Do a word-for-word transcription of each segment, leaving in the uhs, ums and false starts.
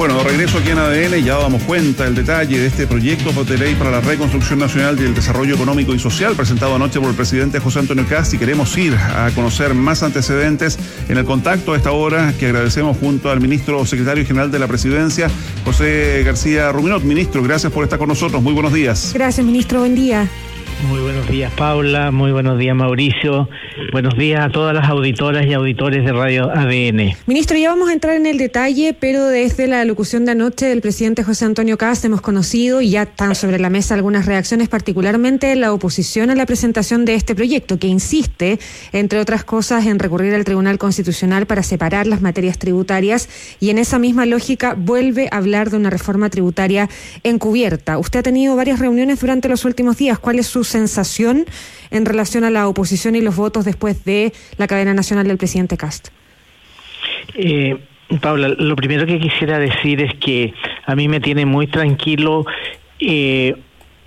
Bueno, de regreso aquí en A D N, ya damos cuenta del detalle de este proyecto de ley para la reconstrucción nacional y el desarrollo económico y social presentado anoche por el presidente José Antonio Kast, y queremos ir a conocer más antecedentes en el contacto a esta hora que agradecemos junto al ministro secretario general de la Presidencia, José García Ruminot. Ministro, gracias por estar con nosotros. Muy buenos días. Gracias, ministro. Buen día. Muy buenos días, Paula. Muy buenos días, Mauricio. Buenos días a todas las auditoras y auditores de Radio A D N. Ministro, ya vamos a entrar en el detalle, pero desde la locución de anoche del presidente José Antonio Kast hemos conocido y ya están sobre la mesa algunas reacciones, particularmente de la oposición a la presentación de este proyecto, que insiste, entre otras cosas, en recurrir al Tribunal Constitucional para separar las materias tributarias, y en esa misma lógica vuelve a hablar de una reforma tributaria encubierta. Usted ha tenido varias reuniones durante los últimos días. ¿Cuál es su sensación en relación a la oposición y los votos después de la cadena nacional del presidente Kast? Eh, Paula, lo primero que quisiera decir es que a mí me tiene muy tranquilo eh,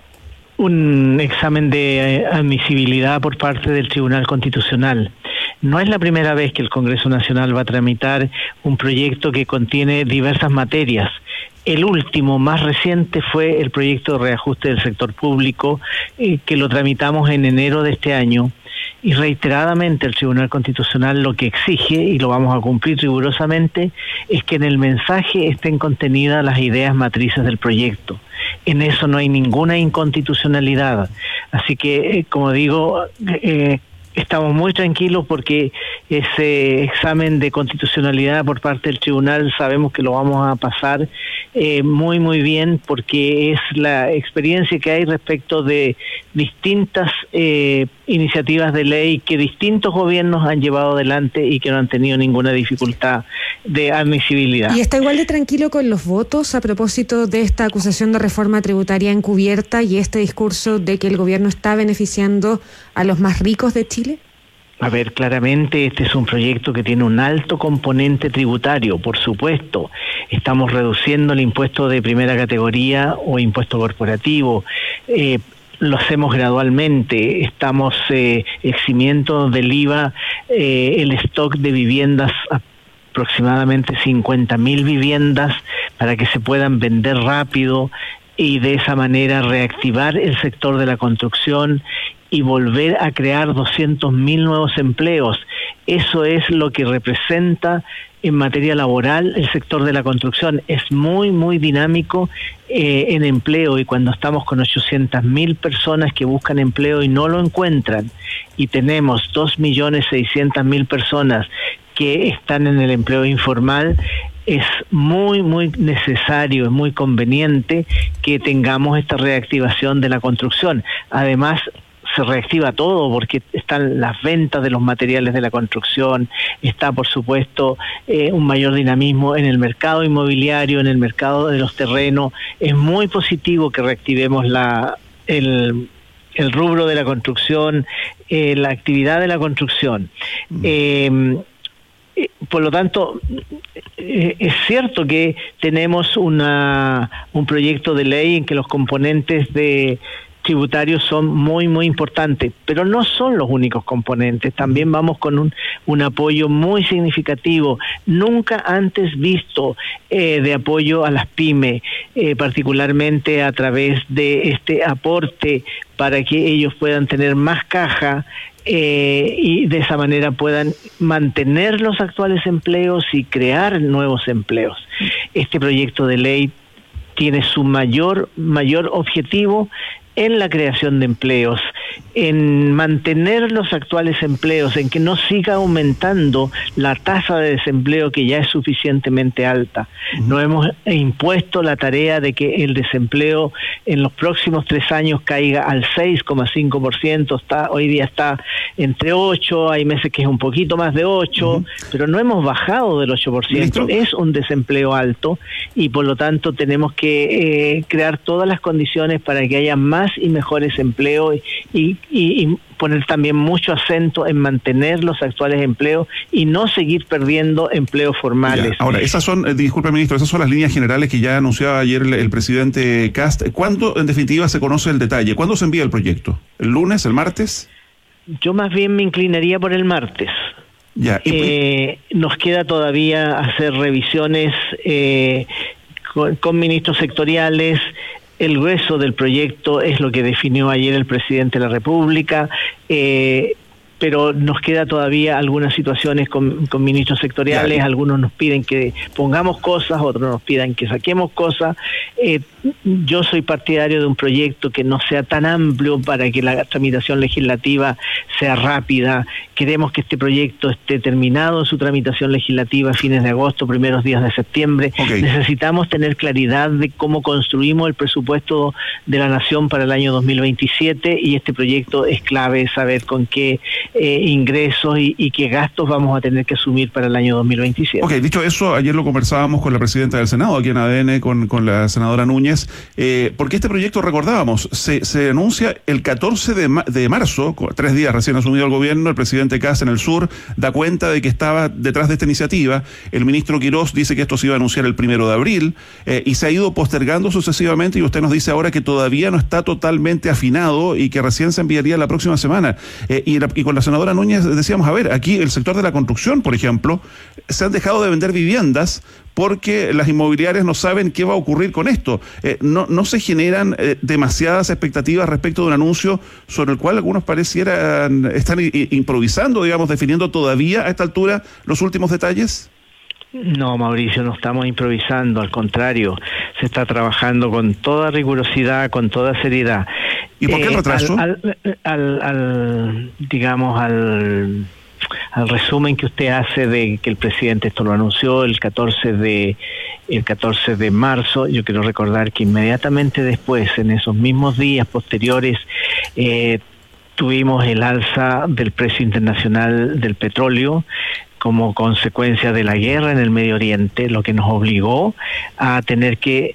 un examen de admisibilidad por parte del Tribunal Constitucional. No es la primera vez que el Congreso Nacional va a tramitar un proyecto que contiene diversas materias. El último, más reciente, fue el proyecto de reajuste del sector público, eh, que lo tramitamos en enero de este año, y reiteradamente el Tribunal Constitucional lo que exige, y lo vamos a cumplir rigurosamente, es que en el mensaje estén contenidas las ideas matrices del proyecto. En eso no hay ninguna inconstitucionalidad. Así que, eh, como digo, eh, estamos muy tranquilos porque ese examen de constitucionalidad por parte del tribunal sabemos que lo vamos a pasar eh, muy muy bien, porque es la experiencia que hay respecto de distintas eh, iniciativas de ley que distintos gobiernos han llevado adelante y que no han tenido ninguna dificultad de admisibilidad. ¿Y está igual de tranquilo con los votos a propósito de esta acusación de reforma tributaria encubierta y este discurso de que el gobierno está beneficiando a los más ricos de Chile? A ver, claramente este es un proyecto que tiene un alto componente tributario, por supuesto. Estamos reduciendo el impuesto de primera categoría o impuesto corporativo. Eh, lo hacemos gradualmente. Estamos eh, eximiendo del I V A eh, el stock de viviendas, aproximadamente cincuenta mil viviendas, para que se puedan vender rápido y de esa manera reactivar el sector de la construcción y volver a crear doscientos mil nuevos empleos. Eso es lo que representa en materia laboral el sector de la construcción. Es muy, muy dinámico eh, en empleo, y cuando estamos con ochocientas mil personas que buscan empleo y no lo encuentran, y tenemos dos millones seiscientas mil personas que están en el empleo informal, es muy, muy necesario, es muy conveniente que tengamos esta reactivación de la construcción. Además, se reactiva todo porque están las ventas de los materiales de la construcción, está por supuesto eh, un mayor dinamismo en el mercado inmobiliario, en el mercado de los terrenos. Es muy positivo que reactivemos la el, el rubro de la construcción, eh, la actividad de la construcción. Mm. Eh, Por lo tanto, es cierto que tenemos una un proyecto de ley en que los componentes de tributarios son muy, muy importantes, pero no son los únicos componentes. También vamos con un, un apoyo muy significativo, nunca antes visto, eh, de apoyo a las pymes, eh, particularmente a través de este aporte para que ellos puedan tener más caja, Eh, y de esa manera puedan mantener los actuales empleos y crear nuevos empleos. Este proyecto de ley tiene su mayor, mayor objetivo en la creación de empleos, en mantener los actuales empleos, en que no siga aumentando la tasa de desempleo, que ya es suficientemente alta. Uh-huh. No hemos impuesto la tarea de que el desempleo en los próximos tres años caiga al seis coma cinco por ciento, está, hoy día está entre ocho, hay meses que es un poquito más de ocho, uh-huh. pero no hemos bajado del ocho por ciento. ¿Listo? Es un desempleo alto y por lo tanto tenemos que eh, crear todas las condiciones para que haya más y mejores empleos y, y, y poner también mucho acento en mantener los actuales empleos y no seguir perdiendo empleos formales. Ya. Ahora, esas son, eh, disculpe ministro, esas son las líneas generales que ya anunciaba ayer el, el presidente Kast. ¿Cuándo en definitiva se conoce el detalle? ¿Cuándo se envía el proyecto? ¿El lunes, el martes? Yo más bien me inclinaría por el martes. Ya. ¿Y eh, nos queda todavía hacer revisiones eh, con, con ministros sectoriales. El grueso del proyecto es lo que definió ayer el presidente de la República, eh, pero nos queda todavía algunas situaciones con, con ministros sectoriales. Algunos nos piden que pongamos cosas, otros nos piden que saquemos cosas. Eh, yo soy partidario de un proyecto que no sea tan amplio para que la tramitación legislativa sea rápida. Queremos que este proyecto esté terminado en su tramitación legislativa a fines de agosto, primeros días de septiembre. Okay. Necesitamos tener claridad de cómo construimos el presupuesto de la Nación para el año dos mil veintisiete, y este proyecto es clave saber con qué Eh, ingresos y, y qué gastos vamos a tener que asumir para el año dos mil veintisiete. Ok, dicho eso, ayer lo conversábamos con la presidenta del Senado, aquí en A D N, con, con la senadora Núñez, eh, porque este proyecto, recordábamos, se, se anuncia el catorce de, ma- de marzo, tres días recién asumido el gobierno. El presidente Kast en el sur da cuenta de que estaba detrás de esta iniciativa. El ministro Quirós dice que esto se iba a anunciar el primero de abril, eh, y se ha ido postergando sucesivamente, y usted nos dice ahora que todavía no está totalmente afinado y que recién se enviaría la próxima semana. Eh, y, la, y con la senadora Núñez decíamos, a ver, aquí el sector de la construcción, por ejemplo, se han dejado de vender viviendas porque las inmobiliarias no saben qué va a ocurrir con esto. Eh, no, no se generan eh, demasiadas expectativas respecto de un anuncio sobre el cual algunos parecieran estar i- improvisando, digamos, definiendo todavía a esta altura los últimos detalles. No, Mauricio, no estamos improvisando, al contrario, se está trabajando con toda rigurosidad, con toda seriedad. ¿Y por qué el retraso? Eh, al, al, al, al, digamos, al, al resumen que usted hace de que el presidente esto lo anunció el catorce de el catorce de marzo, yo quiero recordar que inmediatamente después, en esos mismos días posteriores, eh, tuvimos el alza del precio internacional del petróleo como consecuencia de la guerra en el Medio Oriente, lo que nos obligó a tener que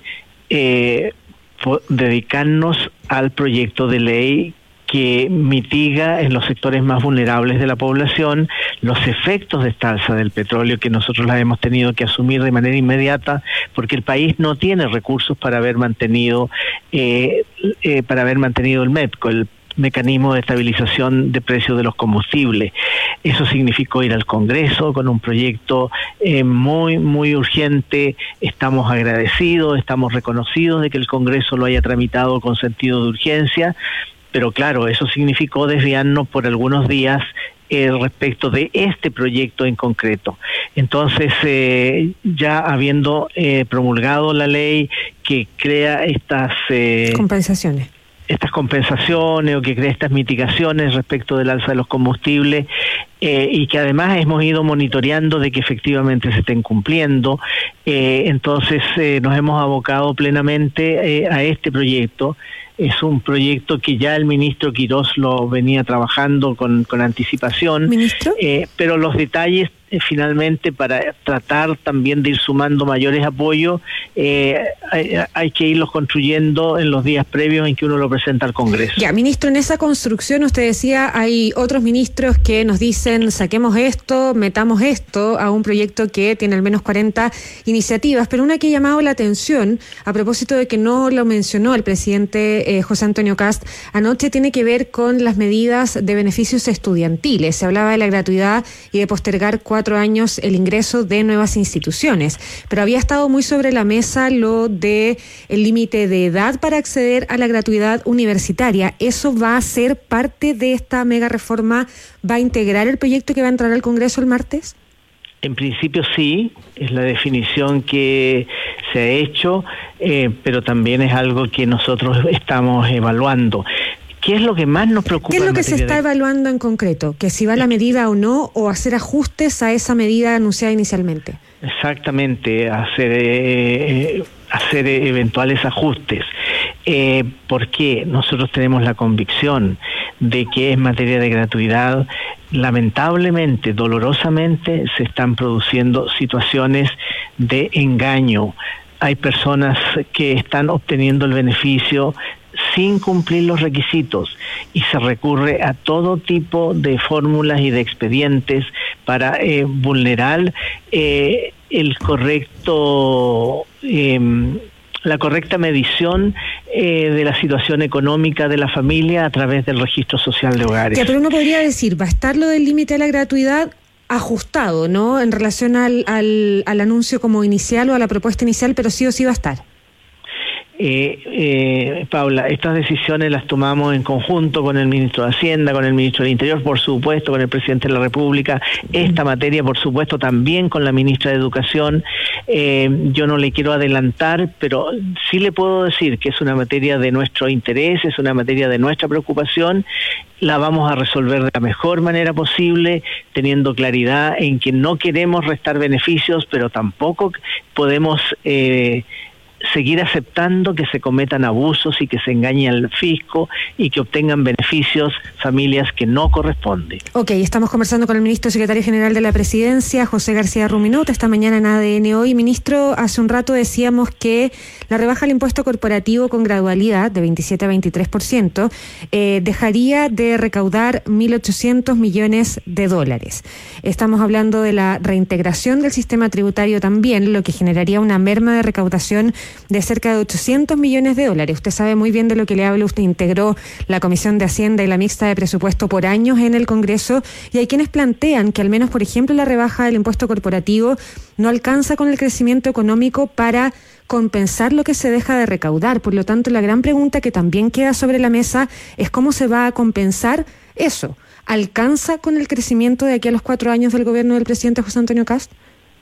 eh, dedicarnos al proyecto de ley que mitiga en los sectores más vulnerables de la población los efectos de esta alza del petróleo, que nosotros las hemos tenido que asumir de manera inmediata porque el país no tiene recursos para haber mantenido eh, eh, para haber mantenido el MEPCO, el mecanismo de estabilización de precios de los combustibles. Eso significó ir al Congreso con un proyecto eh, muy, muy urgente. Estamos agradecidos, estamos reconocidos de que el Congreso lo haya tramitado con sentido de urgencia, pero claro, eso significó desviarnos por algunos días eh, respecto de este proyecto en concreto. Entonces, eh, ya habiendo eh, promulgado la ley que crea estas eh, compensaciones, estas compensaciones o que crea estas mitigaciones respecto del alza de los combustibles, eh, y que además hemos ido monitoreando de que efectivamente se estén cumpliendo, eh, entonces eh, nos hemos abocado plenamente eh, a este proyecto. Es un proyecto que ya el ministro Quirós lo venía trabajando con, con anticipación. ¿Ministro? Eh, pero los detalles eh, finalmente, para tratar también de ir sumando mayores apoyos, eh, hay, hay que irlos construyendo en los días previos en que uno lo presenta al Congreso. Ya, ministro, en esa construcción usted decía, hay otros ministros que nos dicen saquemos esto, metamos esto a un proyecto que tiene al menos cuarenta iniciativas, pero una que ha llamado la atención a propósito de que no lo mencionó el presidente Eh, José Antonio Kast anoche, tiene que ver con las medidas de beneficios estudiantiles. Se hablaba de la gratuidad y de postergar cuatro años el ingreso de nuevas instituciones, pero había estado muy sobre la mesa lo de el límite de edad para acceder a la gratuidad universitaria. ¿Eso va a ser parte de esta mega reforma? ¿Va a integrar el proyecto que va a entrar al Congreso el martes? En principio sí, es la definición que se ha hecho, eh, pero también es algo que nosotros estamos evaluando. ¿Qué es lo que más nos preocupa? ¿Qué es lo que se está de... evaluando en concreto? ¿Que si va la medida o no, o hacer ajustes a esa medida anunciada inicialmente? Exactamente, hacer, eh, hacer eventuales ajustes. Eh, porque nosotros tenemos la convicción de que en materia de gratuidad, lamentablemente, dolorosamente, se están produciendo situaciones de engaño. Hay personas que están obteniendo el beneficio sin cumplir los requisitos y se recurre a todo tipo de fórmulas y de expedientes para eh, vulnerar eh, el correcto eh, la correcta medición eh, de la situación económica de la familia a través del registro social de hogares. Ya, pero uno podría decir, va a estar lo del límite a la gratuidad ajustado, ¿no? En relación al, al, al anuncio como inicial o a la propuesta inicial, pero sí o sí va a estar. Eh, eh, Paula, estas decisiones las tomamos en conjunto con el ministro de Hacienda, con el ministro del Interior, por supuesto, con el presidente de la República. Esta materia, por supuesto, también con la ministra de Educación. Eh, yo no le quiero adelantar, pero sí le puedo decir que es una materia de nuestro interés, es una materia de nuestra preocupación. La vamos a resolver de la mejor manera posible, teniendo claridad en que no queremos restar beneficios, pero tampoco podemos Eh, seguir aceptando que se cometan abusos y que se engañe al fisco y que obtengan beneficios familias que no corresponden. Ok, estamos conversando con el ministro secretario general de la Presidencia, José García Ruminot, esta mañana en A D N Hoy. Ministro, hace un rato decíamos que la rebaja al impuesto corporativo con gradualidad de veintisiete a veintitrés por ciento eh, dejaría de recaudar mil ochocientos millones de dólares. Estamos hablando de la reintegración del sistema tributario también, lo que generaría una merma de recaudación de cerca de ochocientos millones de dólares. Usted sabe muy bien de lo que le hablo. Usted integró la Comisión de Hacienda y la Mixta de Presupuesto por años en el Congreso, y hay quienes plantean que al menos, por ejemplo, la rebaja del impuesto corporativo no alcanza con el crecimiento económico para compensar lo que se deja de recaudar. Por lo tanto, la gran pregunta que también queda sobre la mesa es cómo se va a compensar eso. ¿Alcanza con el crecimiento de aquí a los cuatro años del gobierno del presidente José Antonio Kast?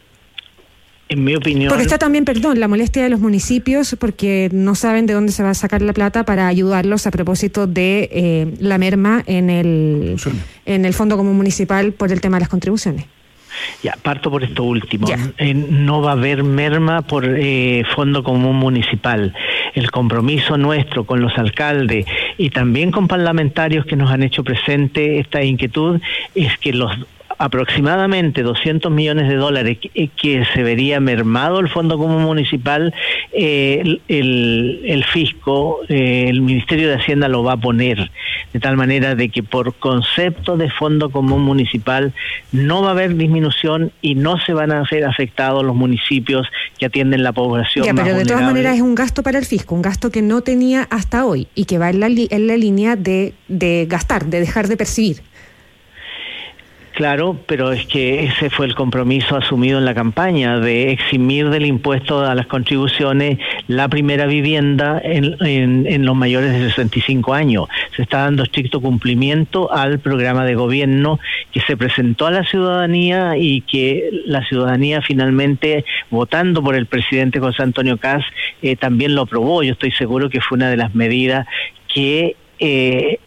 En mi opinión... Porque está también, perdón, la molestia de los municipios porque no saben de dónde se va a sacar la plata para ayudarlos a propósito de eh, la merma en el, en el Fondo Común Municipal por el tema de las contribuciones. Ya, parto por esto último. Eh, no va a haber merma por eh, Fondo Común Municipal. El compromiso nuestro con los alcaldes y también con parlamentarios que nos han hecho presente esta inquietud es que los aproximadamente doscientos millones de dólares que, que se vería mermado el Fondo Común Municipal, eh, el, el, el fisco, eh, el Ministerio de Hacienda lo va a poner, de tal manera de que por concepto de Fondo Común Municipal no va a haber disminución y no se van a hacer afectados los municipios que atienden la población ya, más pero de vulnerable. todas maneras es un gasto para el fisco, un gasto que no tenía hasta hoy y que va en la, li- en la línea de, de gastar, de dejar de percibir. Claro, pero es que ese fue el compromiso asumido en la campaña de eximir del impuesto a las contribuciones la primera vivienda en, en, en los mayores de sesenta y cinco años. Se está dando estricto cumplimiento al programa de gobierno que se presentó a la ciudadanía y que la ciudadanía finalmente, votando por el presidente José Antonio Kast, eh, también lo aprobó. Yo estoy seguro que fue una de las medidas que... Eh,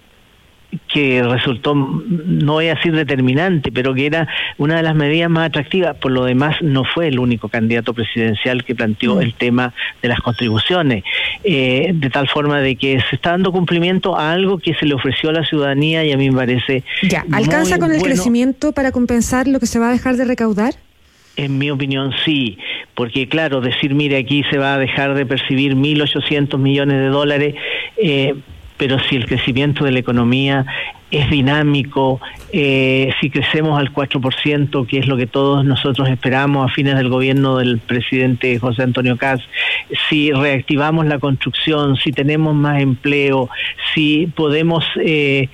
que resultó, no voy a decir determinante, pero que era una de las medidas más atractivas. Por lo demás, no fue el único candidato presidencial que planteó mm. el tema de las contribuciones, eh, de tal forma de que se está dando cumplimiento a algo que se le ofreció a la ciudadanía y a mí me parece ya, ¿alcanza con el bueno. crecimiento para compensar lo que se va a dejar de recaudar? En mi opinión sí, porque claro, decir, mire, aquí se va a dejar de percibir mil ochocientos millones de dólares, eh, pero si el crecimiento de la economía es dinámico, eh, si crecemos al cuatro por ciento, que es lo que todos nosotros esperamos a fines del gobierno del presidente José Antonio Kast, si reactivamos la construcción, si tenemos más empleo, si podemos eh,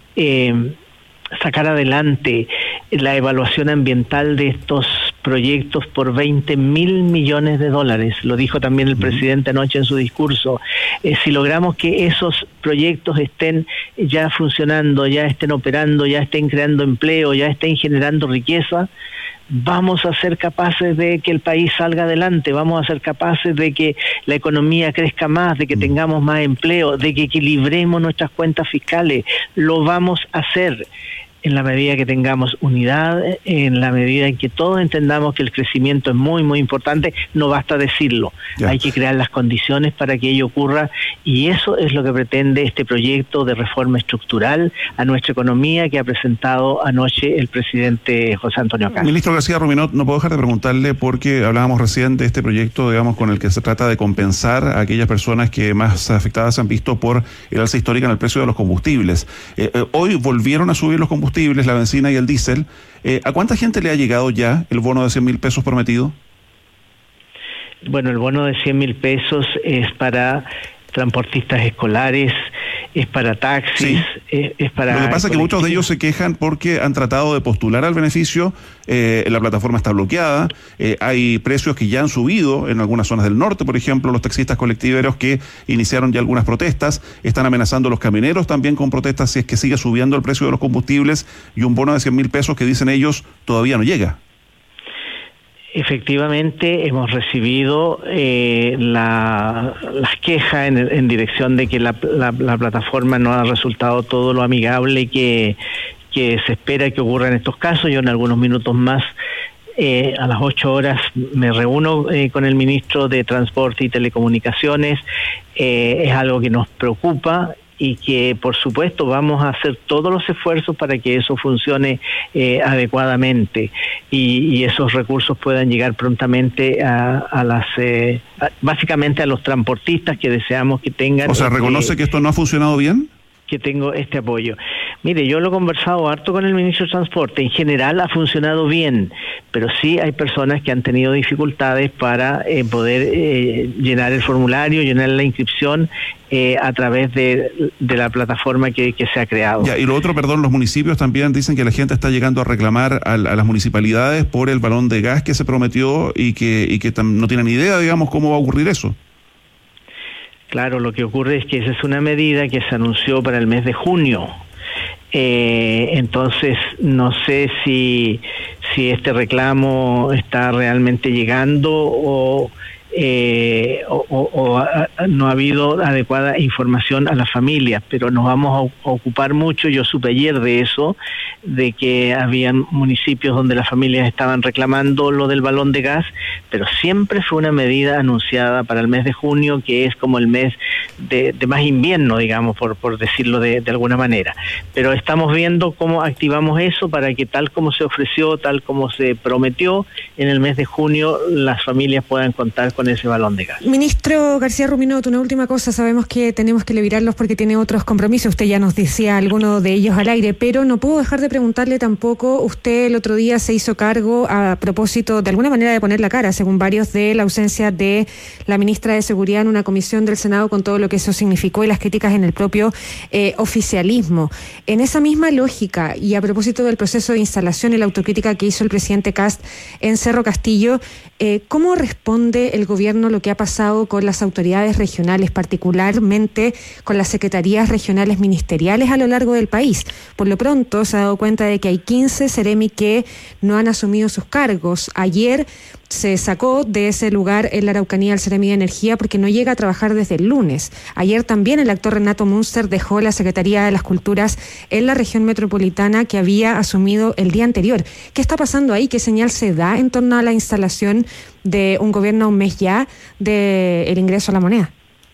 eh, sacar adelante la evaluación ambiental de estos proyectos por veinte mil millones de dólares, lo dijo también el presidente anoche en su discurso. Eh, si logramos que esos proyectos estén ya funcionando, ya estén operando, ya estén creando empleo, ya estén generando riqueza, vamos a ser capaces de que el país salga adelante, vamos a ser capaces de que la economía crezca más, de que tengamos más empleo, de que equilibremos nuestras cuentas fiscales. Lo vamos a hacer en la medida que tengamos unidad, en la medida en que todos entendamos que el crecimiento es muy, muy importante. No basta decirlo, ya. Hay que crear las condiciones para que ello ocurra, y eso es lo que pretende este proyecto de reforma estructural a nuestra economía que ha presentado anoche el presidente José Antonio Kast. Ministro García Ruminot, no puedo dejar de preguntarle, porque hablábamos recién de este proyecto, digamos, con el que se trata de compensar a aquellas personas que más afectadas se han visto por el alza histórica en el precio de los combustibles. Eh, eh, hoy volvieron a subir los combustibles, la benzina y el diésel. Eh, ¿A cuánta gente le ha llegado ya el bono de cien mil pesos prometido? Bueno, el bono de cien mil pesos es para transportistas escolares, es para taxis, sí. es, es para... Lo que pasa es que muchos de ellos se quejan porque han tratado de postular al beneficio, eh, la plataforma está bloqueada, eh, hay precios que ya han subido en algunas zonas del norte, por ejemplo, los taxistas colectiveros que iniciaron ya algunas protestas, están amenazando a los camioneros también con protestas si es que sigue subiendo el precio de los combustibles, y un bono de cien mil pesos que dicen ellos todavía no llega. Efectivamente, hemos recibido eh, la, las quejas en, en dirección de que la, la, la plataforma no ha resultado todo lo amigable que, que se espera que ocurra en estos casos. Yo en algunos minutos más, eh, a las ocho horas, me reúno eh, con el ministro de Transporte y Telecomunicaciones. Eh, es algo que nos preocupa y que, por supuesto, vamos a hacer todos los esfuerzos para que eso funcione eh, adecuadamente y, y esos recursos puedan llegar prontamente a, a las, eh, a, básicamente a los transportistas que deseamos que tengan. O sea, ¿reconoce eh, que esto no ha funcionado bien? Que tengo este apoyo. Mire, yo lo he conversado harto con el ministro de Transporte. En general ha funcionado bien, pero sí hay personas que han tenido dificultades para eh, poder eh, llenar el formulario, llenar la inscripción eh, a través de, de la plataforma que, que se ha creado. Ya, y lo otro, perdón, los municipios también dicen que la gente está llegando a reclamar a, a las municipalidades por el balón de gas que se prometió y que, y que tam, no tienen idea, digamos, cómo va a ocurrir eso. Claro, lo que ocurre es que esa es una medida que se anunció para el mes de junio. Eh, entonces, no sé si, si este reclamo está realmente llegando o, eh, o, o, o a, no ha habido adecuada información a las familias, pero nos vamos a ocupar mucho. Yo supe ayer de eso, de que había municipios donde las familias estaban reclamando lo del balón de gas, pero siempre fue una medida anunciada para el mes de junio, que es como el mes de, de más invierno, digamos, por, por decirlo de, de alguna manera. Pero estamos viendo cómo activamos eso para que tal como se ofreció, tal como se prometió, en el mes de junio las familias puedan contar con ese balón de gas. Ministro García Ruminot, una última cosa, sabemos que tenemos que liberarlos porque tiene otros compromisos, usted ya nos decía algunos de ellos al aire, pero no puedo dejar de preguntarle tampoco, usted el otro día se hizo cargo a propósito de alguna manera de poner la cara, según varios, de la ausencia de la ministra de Seguridad en una comisión del Senado con todo lo que eso significó y las críticas en el propio eh, oficialismo. En esa misma lógica y a propósito del proceso de instalación y la autocrítica que hizo el presidente Kast en Cerro Castillo, eh, ¿cómo responde el gobierno lo que ha pasado con las autoridades regionales, particularmente con las secretarías regionales ministeriales a lo largo del país? Por lo pronto se ha dado cuenta de que hay quince Seremi que no han asumido sus cargos. Ayer se sacó de ese lugar en la Araucanía el Seremi de Energía porque no llega a trabajar desde el lunes. Ayer también el actor Renato Munster dejó la Secretaría de las Culturas en la región metropolitana que había asumido el día anterior. ¿Qué está pasando ahí? ¿Qué señal se da en torno a la instalación de un gobierno a un mes ya del ingreso a la moneda?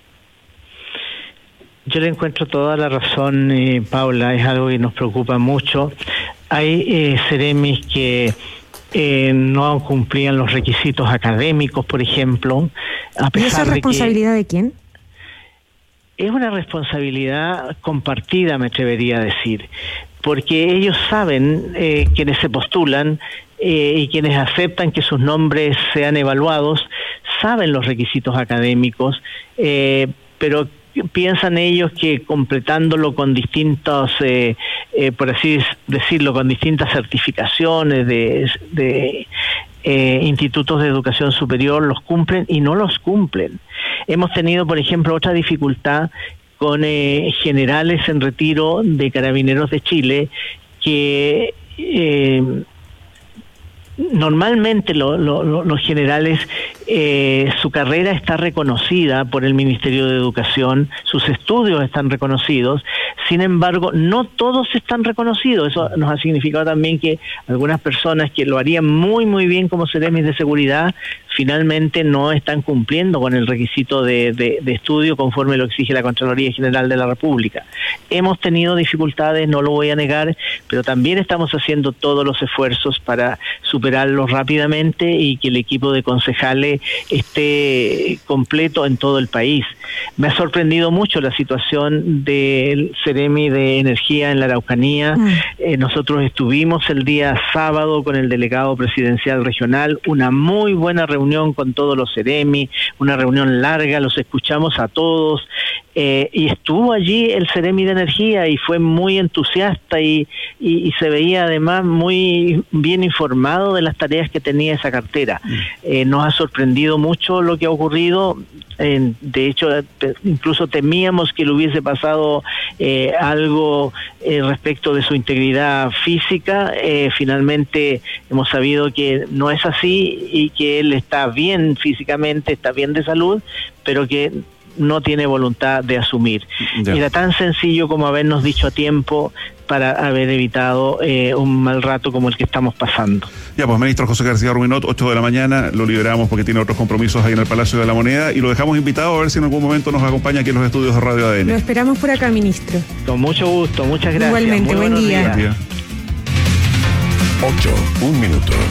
Yo le encuentro toda la razón, eh, Paula, es algo que nos preocupa mucho. Hay eh, Seremis que eh, no cumplían los requisitos académicos, por ejemplo. A pesar ¿Y esa es responsabilidad de, que de quién? Es una responsabilidad compartida, me atrevería a decir, porque ellos saben, eh, quienes se postulan eh, y quienes aceptan que sus nombres sean evaluados, saben los requisitos académicos, eh, pero piensan ellos que completándolo con distintos, eh, eh, por así decirlo, con distintas certificaciones de, de eh, institutos de educación superior, los cumplen y no los cumplen. Hemos tenido, por ejemplo, otra dificultad con eh, generales en retiro de Carabineros de Chile que eh, normalmente lo, lo, lo, los generales, eh, su carrera está reconocida por el Ministerio de Educación, sus estudios están reconocidos, sin embargo, no todos están reconocidos. Eso nos ha significado también que algunas personas que lo harían muy, muy bien como seremis de seguridad, finalmente no están cumpliendo con el requisito de, de, de estudio conforme lo exige la Contraloría General de la República. Hemos tenido dificultades, no lo voy a negar, pero también estamos haciendo todos los esfuerzos para superarlo rápidamente y que el equipo de concejales esté completo en todo el país. Me ha sorprendido mucho la situación del Seremi de Energía en la Araucanía. Mm. Eh, nosotros estuvimos el día sábado con el delegado presidencial regional, una muy buena reunión con todos los Seremi, una reunión larga, los escuchamos a todos. eh, y estuvo allí el Seremi de Energía y fue muy entusiasta y, y, y se veía además muy bien informado de las tareas que tenía esa cartera. Eh, nos ha sorprendido mucho lo que ha ocurrido. Eh, de hecho, te, incluso temíamos que le hubiese pasado eh, algo eh, respecto de su integridad física. Eh, finalmente hemos sabido que no es así y que él está bien físicamente, está bien de salud, pero que no tiene voluntad de asumir. Ya. Era tan sencillo como habernos dicho a tiempo para haber evitado eh, un mal rato como el que estamos pasando. Ya, pues, ministro José García Ruminot, ocho de la mañana, lo liberamos porque tiene otros compromisos ahí en el Palacio de la Moneda y lo dejamos invitado a ver si en algún momento nos acompaña aquí en los estudios de Radio A D N. Lo esperamos por acá, ministro. Con mucho gusto, muchas gracias. Igualmente, buen día. Buen día. ocho, un minuto.